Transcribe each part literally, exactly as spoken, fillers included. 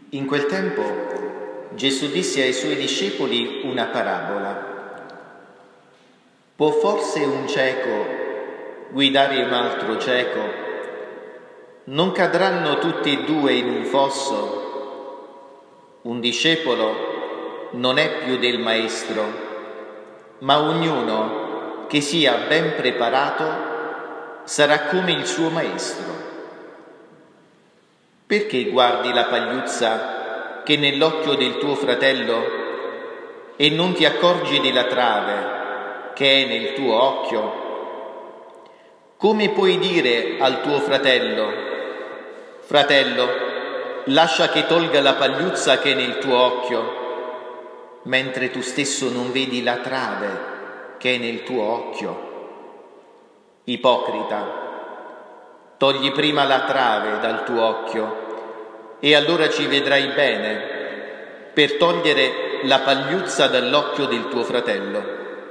In quel tempo Gesù disse ai suoi discepoli una parabola. Può forse un cieco guidare un altro cieco? Non cadranno tutti e due in un fosso? Un discepolo non è più del maestro, ma ognuno che sia ben preparato sarà come il suo maestro. Perché guardi la pagliuzza che è nell'occhio del tuo fratello e non ti accorgi della trave che è nel tuo occhio? Come puoi dire al tuo fratello: fratello, lascia che tolga la pagliuzza che è nel tuo occhio, mentre tu stesso non vedi la trave che è nel tuo occhio? Ipocrita, togli prima la trave dal tuo occhio e allora ci vedrai bene per togliere la pagliuzza dall'occhio del tuo fratello.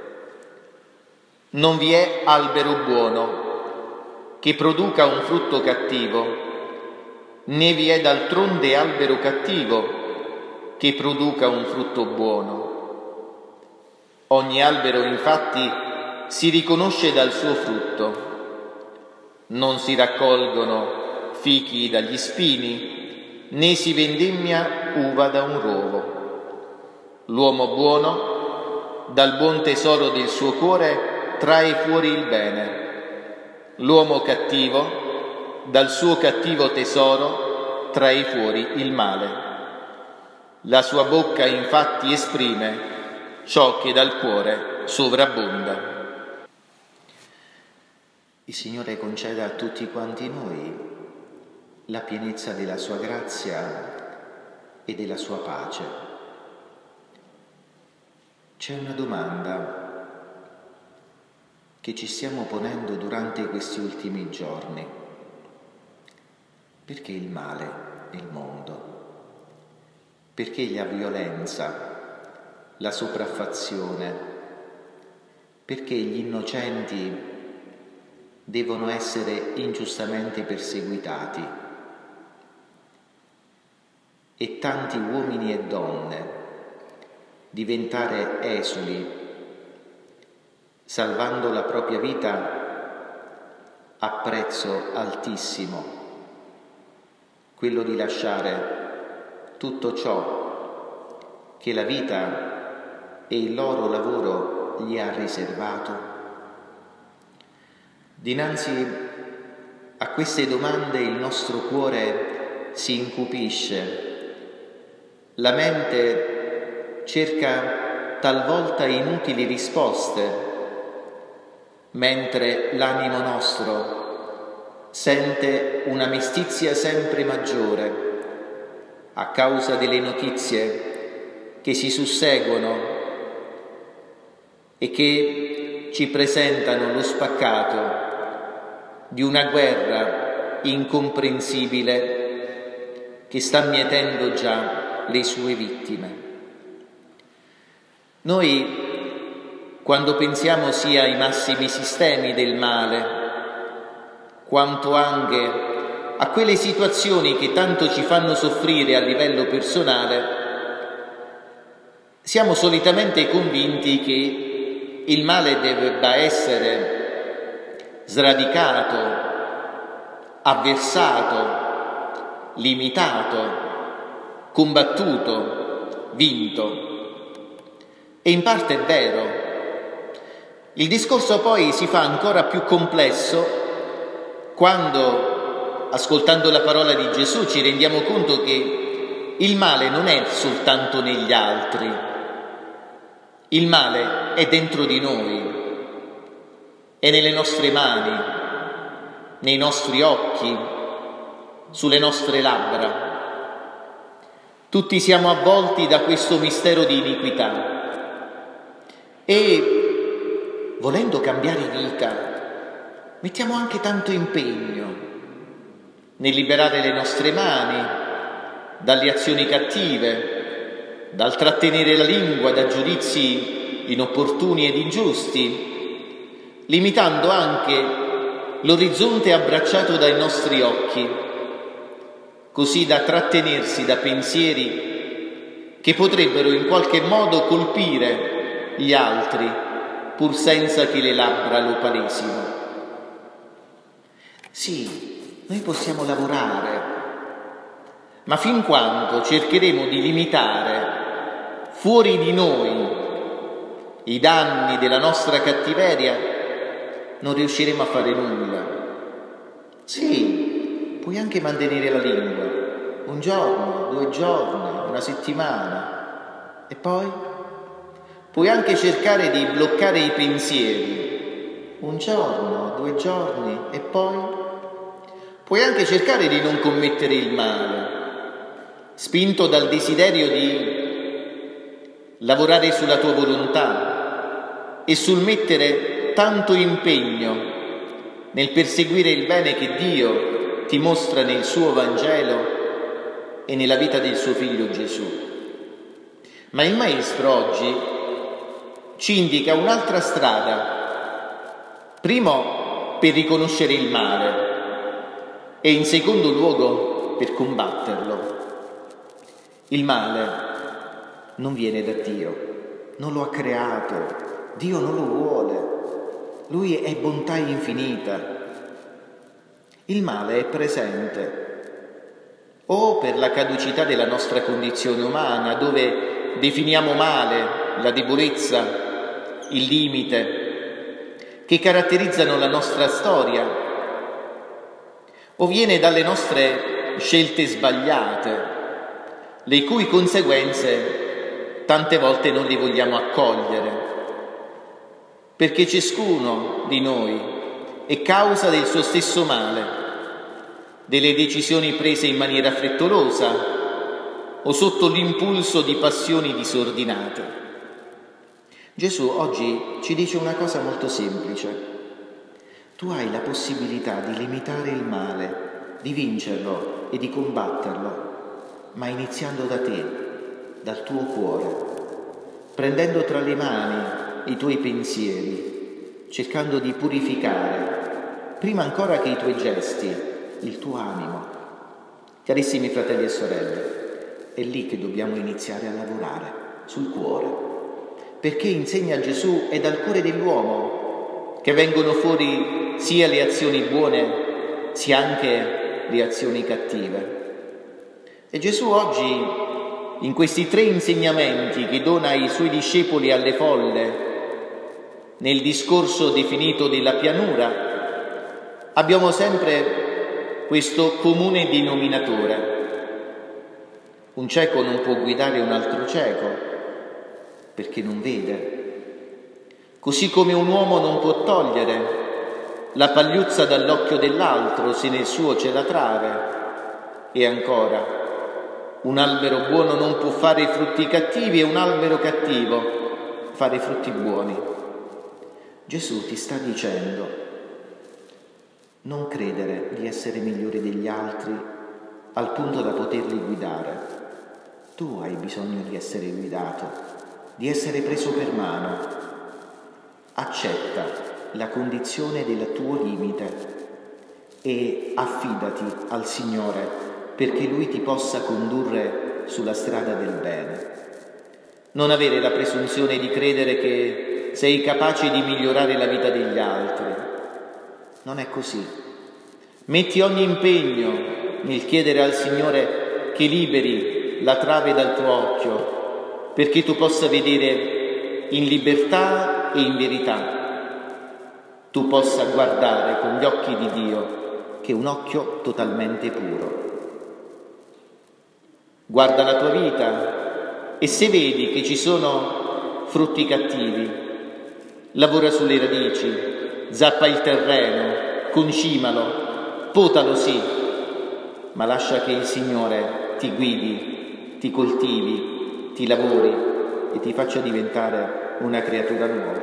Non vi è albero buono che produca un frutto cattivo, né vi è d'altronde albero cattivo che produca un frutto buono. Ogni albero infatti si riconosce dal suo frutto. Non si raccolgono fichi dagli spini, né si vendemmia uva da un rovo. L'uomo buono dal buon tesoro del suo cuore trae fuori il bene. L'uomo cattivo dal suo cattivo tesoro trae fuori il male. La sua bocca infatti esprime ciò che dal cuore sovrabbonda. Il Signore conceda a tutti quanti noi la pienezza della sua grazia e della sua pace. C'è una domanda che ci stiamo ponendo durante questi ultimi giorni. Perché il male nel mondo? Perché la violenza, la sopraffazione? Perché gli innocenti devono essere ingiustamente perseguitati e tanti uomini e donne diventare esuli, salvando la propria vita a prezzo altissimo, quello di lasciare tutto ciò che la vita e il loro lavoro gli ha riservato? Dinanzi a queste domande il nostro cuore si incupisce, la mente cerca talvolta inutili risposte, mentre l'animo nostro sente una mestizia sempre maggiore a causa delle notizie che si susseguono e che ci presentano lo spaccato di una guerra incomprensibile che sta mietendo già le sue vittime. Noi, quando pensiamo sia ai massimi sistemi del male, quanto anche a quelle situazioni che tanto ci fanno soffrire a livello personale, siamo solitamente convinti che il male debba essere sradicato, avversato, limitato, combattuto, vinto. E in parte è vero. Il discorso poi si fa ancora più complesso quando, ascoltando la parola di Gesù, ci rendiamo conto che il male non è soltanto negli altri, il male è dentro di noi. È nelle nostre mani, nei nostri occhi, sulle nostre labbra. Tutti siamo avvolti da questo mistero di iniquità e, volendo cambiare vita, mettiamo anche tanto impegno nel liberare le nostre mani dalle azioni cattive, dal trattenere la lingua da giudizi inopportuni ed ingiusti, limitando anche l'orizzonte abbracciato dai nostri occhi, così da trattenersi da pensieri che potrebbero in qualche modo colpire gli altri, pur senza che le labbra lo palesino. Sì, noi possiamo lavorare, ma fin quando cercheremo di limitare fuori di noi i danni della nostra cattiveria, non riusciremo a fare nulla. Sì, puoi anche mantenere la lingua, un giorno, due giorni, una settimana, e poi puoi anche cercare di bloccare i pensieri, un giorno, due giorni, e poi puoi anche cercare di non commettere il male, spinto dal desiderio di lavorare sulla tua volontà e sul mettere tanto impegno nel perseguire il bene che Dio ti mostra nel suo Vangelo e nella vita del suo Figlio Gesù. Ma il Maestro oggi ci indica un'altra strada, primo per riconoscere il male e in secondo luogo per combatterlo. Il male non viene da Dio, non lo ha creato, Dio non lo vuole, Lui è bontà infinita. Il male è presente o per la caducità della nostra condizione umana, dove definiamo male la debolezza, il limite, che caratterizzano la nostra storia, o viene dalle nostre scelte sbagliate, le cui conseguenze tante volte non le vogliamo accogliere, perché ciascuno di noi è causa del suo stesso male, delle decisioni prese in maniera frettolosa o sotto l'impulso di passioni disordinate. Gesù oggi ci dice una cosa molto semplice: tu hai la possibilità di limitare il male, di vincerlo e di combatterlo, ma iniziando da te, dal tuo cuore, prendendo tra le mani i tuoi pensieri, cercando di purificare, prima ancora che i tuoi gesti, il tuo animo. Carissimi fratelli e sorelle, è lì che dobbiamo iniziare a lavorare, sul cuore, perché insegna Gesù è dal cuore dell'uomo che vengono fuori sia le azioni buone sia anche le azioni cattive. E Gesù oggi, in questi tre insegnamenti che dona ai suoi discepoli alle folle, nel discorso definito della pianura, abbiamo sempre questo comune denominatore. Un cieco non può guidare un altro cieco perché non vede, così come un uomo non può togliere la pagliuzza dall'occhio dell'altro se nel suo c'è la trave, e ancora un albero buono non può fare frutti cattivi e un albero cattivo fare frutti buoni. Gesù ti sta dicendo: non credere di essere migliore degli altri al punto da poterli guidare. Tu hai bisogno di essere guidato, di essere preso per mano. Accetta la condizione del tuo limite e affidati al Signore perché Lui ti possa condurre sulla strada del bene. Non avere la presunzione di credere che sei capace di migliorare la vita degli altri. Non è così. Metti ogni impegno nel chiedere al Signore che liberi la trave dal tuo occhio, perché tu possa vedere in libertà e in verità. Tu possa guardare con gli occhi di Dio, che è un occhio totalmente puro. Guarda la tua vita e se vedi che ci sono frutti cattivi, lavora sulle radici, zappa il terreno, concimalo, potalo sì, ma lascia che il Signore ti guidi, ti coltivi, ti lavori e ti faccia diventare una creatura nuova.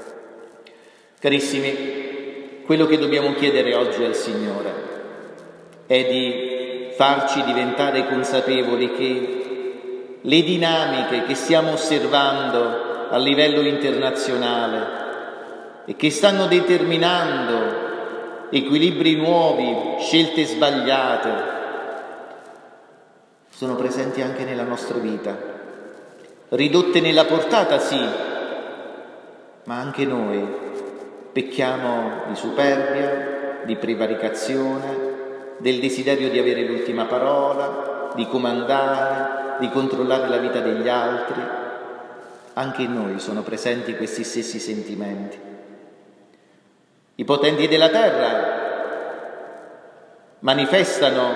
Carissimi, quello che dobbiamo chiedere oggi al Signore è di farci diventare consapevoli che le dinamiche che stiamo osservando a livello internazionale e che stanno determinando equilibri nuovi, scelte sbagliate, sono presenti anche nella nostra vita, ridotte nella portata sì, ma anche noi pecchiamo di superbia, di prevaricazione, del desiderio di avere l'ultima parola, di comandare, di controllare la vita degli altri. Anche in noi sono presenti questi stessi sentimenti. I potenti della terra manifestano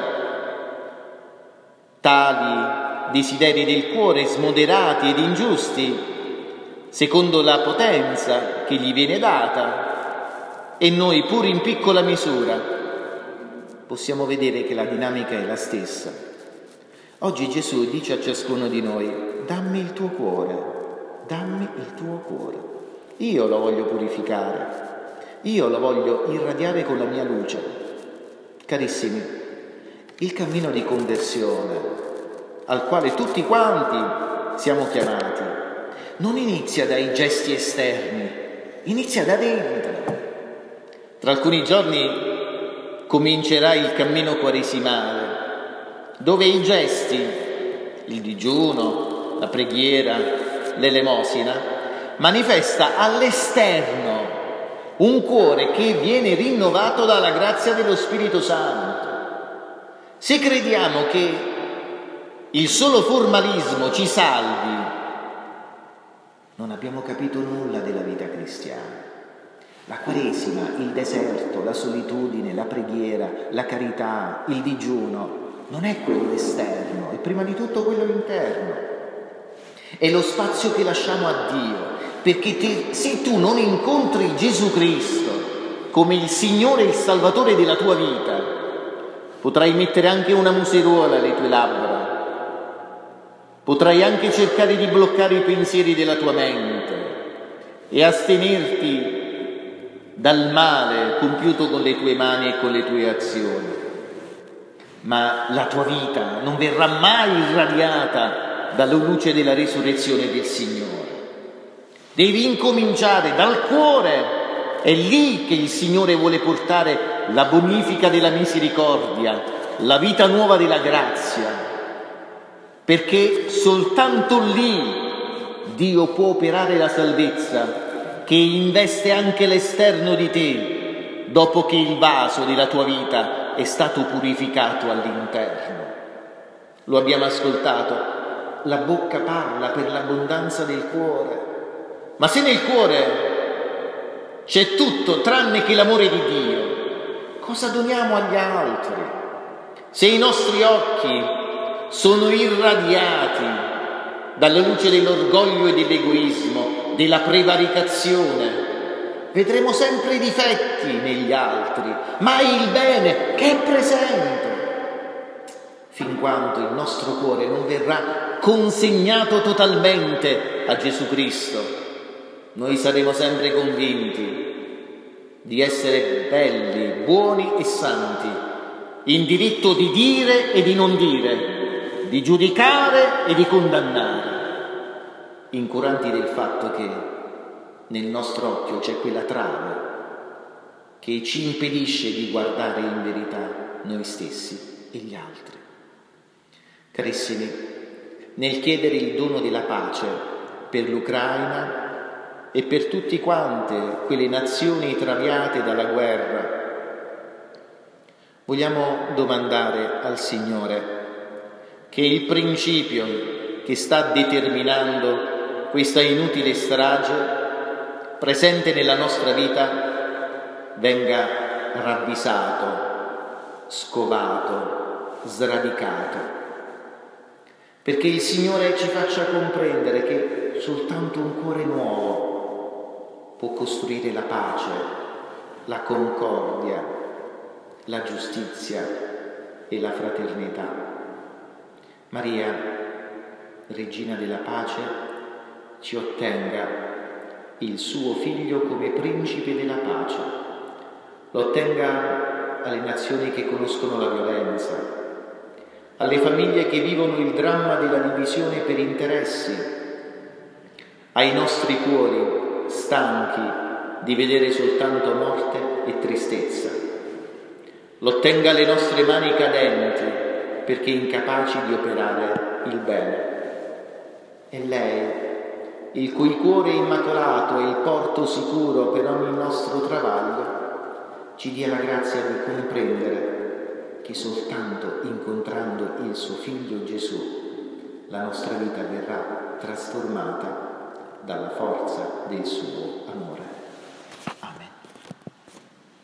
tali desideri del cuore smoderati ed ingiusti secondo la potenza che gli viene data, e noi, pur in piccola misura, possiamo vedere che la dinamica è la stessa. Oggi Gesù dice a ciascuno di noi: dammi il tuo cuore, dammi il tuo cuore. Io lo voglio purificare, io lo voglio irradiare con la mia luce. Carissimi, il cammino di conversione al quale tutti quanti siamo chiamati non inizia dai gesti esterni, inizia da dentro. Tra alcuni giorni comincerà il cammino quaresimale, dove i gesti, il digiuno, la preghiera, l'elemosina, manifesta all'esterno un cuore che viene rinnovato dalla grazia dello Spirito Santo. Se crediamo che il solo formalismo ci salvi, non abbiamo capito nulla della vita cristiana. La Quaresima, il deserto, la solitudine, la preghiera, la carità, il digiuno, non è quello esterno, è prima di tutto quello interno. È lo spazio che lasciamo a Dio, perché te, se tu non incontri Gesù Cristo come il Signore e il Salvatore della tua vita, potrai mettere anche una museruola alle tue labbra, potrai anche cercare di bloccare i pensieri della tua mente e astenerti dal male compiuto con le tue mani e con le tue azioni, ma la tua vita non verrà mai irradiata dalla luce della risurrezione del Signore. Devi incominciare dal cuore, è lì che il Signore vuole portare la bonifica della misericordia, la vita nuova della grazia, perché soltanto lì Dio può operare la salvezza che investe anche l'esterno di te, dopo che il vaso della tua vita è stato purificato all'interno. Lo abbiamo ascoltato, la bocca parla per l'abbondanza del cuore. Ma se nel cuore c'è tutto tranne che l'amore di Dio, cosa doniamo agli altri? Se i nostri occhi sono irradiati dalla luce dell'orgoglio e dell'egoismo, della prevaricazione, vedremo sempre i difetti negli altri, mai il bene che è presente. Fin quando il nostro cuore non verrà consegnato totalmente a Gesù Cristo, noi saremo sempre convinti di essere belli, buoni e santi, in diritto di dire e di non dire, di giudicare e di condannare, incuranti del fatto che nel nostro occhio c'è quella trave che ci impedisce di guardare in verità noi stessi e gli altri. Carissimi, nel chiedere il dono della pace per l'Ucraina e per tutte quante quelle nazioni traviate dalla guerra, vogliamo domandare al Signore che il principio che sta determinando questa inutile strage presente nella nostra vita venga ravvisato, scovato, sradicato, perché il Signore ci faccia comprendere che soltanto un cuore nuovo può costruire la pace, la concordia, la giustizia e la fraternità. Maria, Regina della Pace, ci ottenga il suo Figlio come Principe della Pace, lo ottenga alle nazioni che conoscono la violenza, alle famiglie che vivono il dramma della divisione per interessi, ai nostri cuori stanchi di vedere soltanto morte e tristezza. Lo ottenga alle nostre mani cadenti, perché incapaci di operare il bene. E lei, il cui cuore immacolato è il porto sicuro per ogni nostro travaglio, ci dia la grazia di comprendere che soltanto incontrando il suo Figlio Gesù la nostra vita verrà trasformata dalla forza del suo amore.